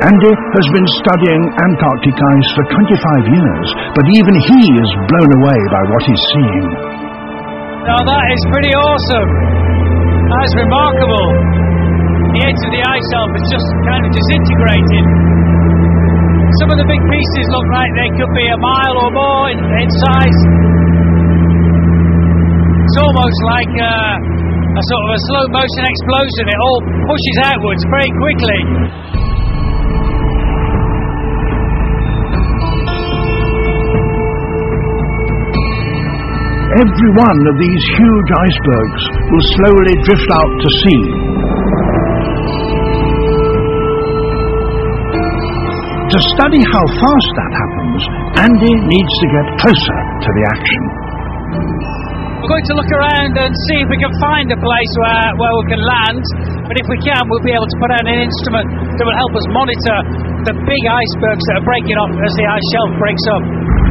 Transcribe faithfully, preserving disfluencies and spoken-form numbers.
Andy has been studying Antarctic ice for twenty-five years, but even he is blown away by what he's seeing. Now that is pretty awesome. That's remarkable. The edge of the ice shelf is just kind of disintegrating. Some of the big pieces look like they could be a mile or more in, in size. It's almost like a, a sort of a slow motion explosion. It all pushes outwards very quickly. Every one of these huge icebergs will slowly drift out to sea. To study how fast that happens, Andy needs to get closer to the action. We're going to look around and see if we can find a place where, where we can land, but if we can, we'll be able to put out an instrument that will help us monitor the big icebergs that are breaking off as the ice shelf breaks up.